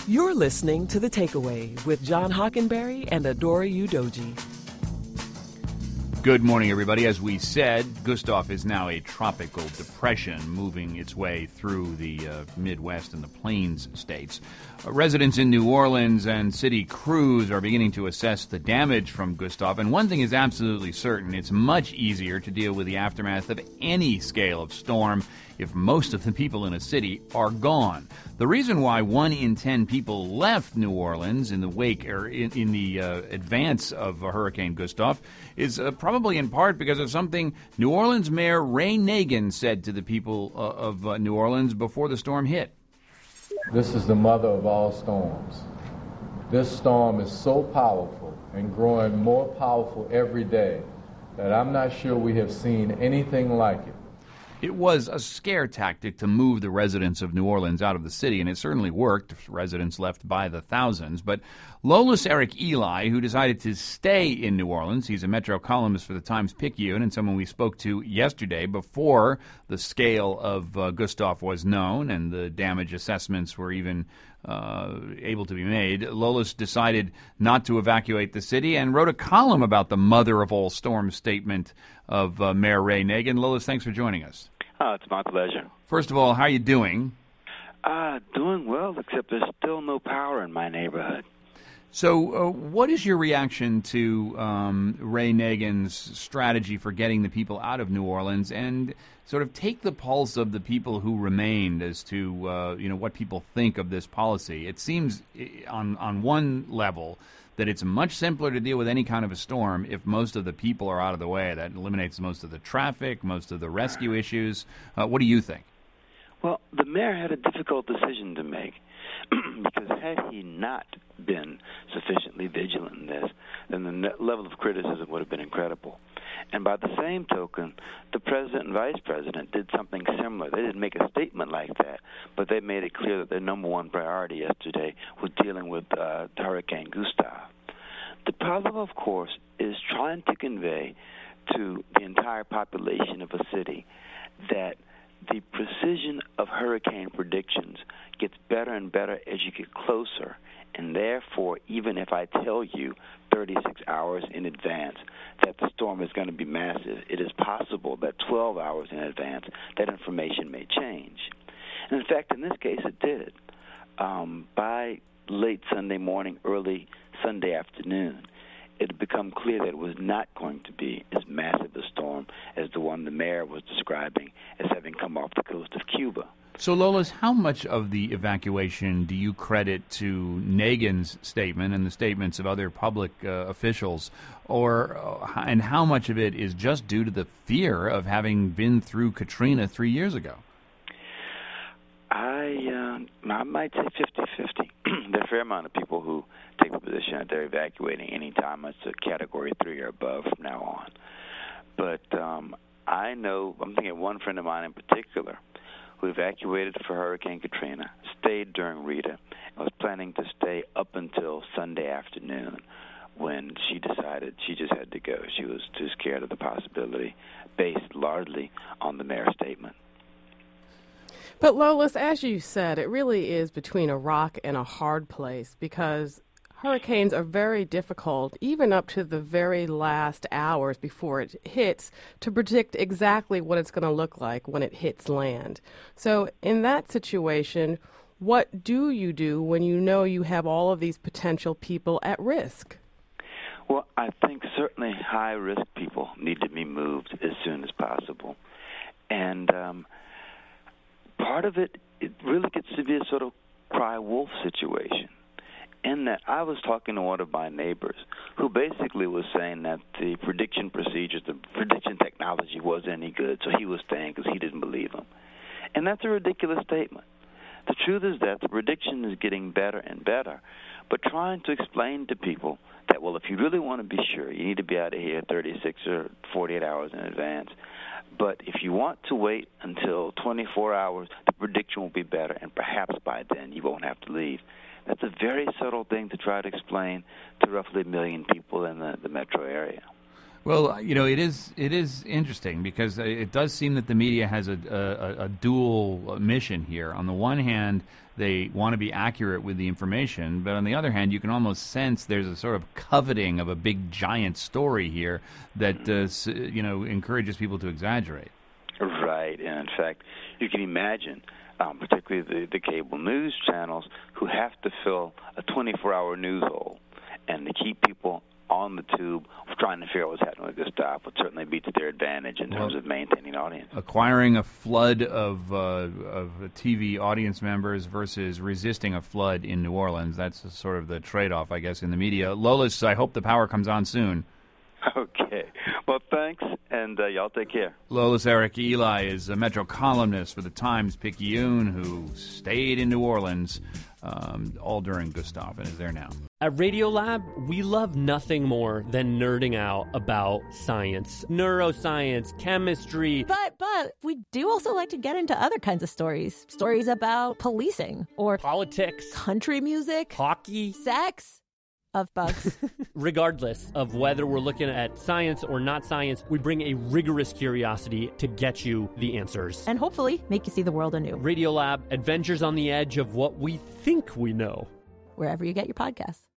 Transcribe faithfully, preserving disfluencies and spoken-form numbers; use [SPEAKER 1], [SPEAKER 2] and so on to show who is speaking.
[SPEAKER 1] You're listening to The Takeaway with John Hockenberry and Adora Udoji.
[SPEAKER 2] Good morning, everybody. As we said, Gustav is now a tropical depression moving its way through the uh, Midwest and the Plains states. Uh, residents in New Orleans and city crews are beginning to assess the damage from Gustav, and one thing is absolutely certain. It's much easier to deal with the aftermath of any scale of storm if most of the people in a city are gone. The reason why one in ten people left New Orleans in the wake or in, in the uh, advance of uh, Hurricane Gustav is uh, probably in part because of something New Orleans Mayor Ray Nagin said to the people uh, of uh, New Orleans before the storm hit.
[SPEAKER 3] This is the mother of all storms. This storm is so powerful and growing more powerful every day that I'm not sure we have seen anything like it.
[SPEAKER 2] It was a scare tactic to move the residents of New Orleans out of the city, and it certainly worked. Residents left by the thousands. But Lolis Eric Eli, who decided to stay in New Orleans, he's a Metro columnist for the Times-Picayune and someone we spoke to yesterday before the scale of uh, Gustav was known and the damage assessments were even uh, able to be made. Lolis decided not to evacuate the city and wrote a column about the mother of all storms statement of uh, Mayor Ray Nagin. Lolis, thanks for joining us.
[SPEAKER 4] Oh, it's my pleasure.
[SPEAKER 2] First of all, how are you doing?
[SPEAKER 4] Uh, doing well, except there's still no power in my neighborhood.
[SPEAKER 2] So uh, what is your reaction to um, Ray Nagin's strategy for getting the people out of New Orleans and sort of take the pulse of the people who remained as to uh, you know what people think of this policy? It seems on, on one level that it's much simpler to deal with any kind of a storm if most of the people are out of the way. That eliminates most of the traffic, most of the rescue issues. Uh, what do you think?
[SPEAKER 4] Well, the mayor had a difficult decision to make because had he not been sufficiently vigilant in this, then the ne- level of criticism would have been incredible. And by the same token, the president and vice president did something similar. They didn't make a statement like that, but they made it clear that their number one priority yesterday was dealing with uh, Hurricane Gustav. The problem, of course, is trying to convey to the entire population of a city that the precision of hurricane predictions gets better and better as you get closer, and therefore, even if I tell you thirty-six hours in advance that the storm is going to be massive, it is possible that twelve hours in advance that information may change. And in fact, in this case, it did. Um, by late Sunday morning, early Sunday afternoon, it had become clear that it was not going to be as massive a storm as the one the mayor was describing as having come off the coast of Cuba.
[SPEAKER 2] So, Lolis, how much of the evacuation do you credit to Nagin's statement and the statements of other public uh, officials, or uh, and how much of it is just due to the fear of having been through Katrina three years ago?
[SPEAKER 4] I uh, I might say fifty-fifty. There are a fair amount of people who take the position that they're evacuating any time it's a Category three or above from now on. But um, I know, I'm thinking of one friend of mine in particular who evacuated for Hurricane Katrina, stayed during Rita, and was planning to stay up until Sunday afternoon when she decided she just had to go. She was too scared of the possibility, based largely on the mayor's statement.
[SPEAKER 5] But Lolis, as you said, it really is between a rock and a hard place because hurricanes are very difficult, even up to the very last hours before it hits, to predict exactly what it's going to look like when it hits land. So in that situation, what do you do when you know you have all of these potential people at risk?
[SPEAKER 4] Well, I think certainly high-risk people need to be moved as soon as possible. And um, part of it, it really gets to be a sort of cry wolf situation. In that I was talking to one of my neighbors who basically was saying that the prediction procedures, the prediction technology wasn't any good, so he was staying because he didn't believe them. And that's a ridiculous statement. The truth is that the prediction is getting better and better, but trying to explain to people that, well, if you really want to be sure, you need to be out of here thirty-six or forty-eight hours in advance. But if you want to wait until twenty-four hours, the prediction will be better, and perhaps by then you won't have to leave. That's a very subtle thing to try to explain to roughly a million people in the, the metro area.
[SPEAKER 2] Well, you know, it is it is interesting because it does seem that the media has a, a, a dual mission here. On the one hand, they want to be accurate with the information, but on the other hand, you can almost sense there's a sort of coveting of a big giant story here that uh, you know encourages people to exaggerate.
[SPEAKER 4] Right, and in fact, you can imagine, um, particularly the, the cable news channels, who have to fill a twenty-four hour news hole, and to keep people on the tube trying to figure out what's happening with Gustav would certainly be to their advantage in terms well, of maintaining audience.
[SPEAKER 2] Acquiring a flood of uh, of T V audience members versus resisting a flood in New Orleans, that's sort of the trade-off, I guess, in the media. Lolis, I hope the power comes on soon.
[SPEAKER 4] Okay. Well, thanks, and uh, y'all take care.
[SPEAKER 2] Lolis Eric Eli is a Metro columnist for the Times-Picayune who stayed in New Orleans um, all during Gustav and is there now.
[SPEAKER 6] At Radiolab, we love nothing more than nerding out about science, neuroscience, chemistry.
[SPEAKER 7] But, but, we do also like to get into other kinds of stories. Stories about policing or
[SPEAKER 6] politics,
[SPEAKER 7] country music,
[SPEAKER 6] hockey,
[SPEAKER 7] sex. Of bugs.
[SPEAKER 6] Regardless of whether we're looking at science or not science, we bring a rigorous curiosity to get you the answers.
[SPEAKER 7] And hopefully make you see the world anew.
[SPEAKER 6] Radiolab, adventures on the edge of what we think we know.
[SPEAKER 7] Wherever you get your podcasts.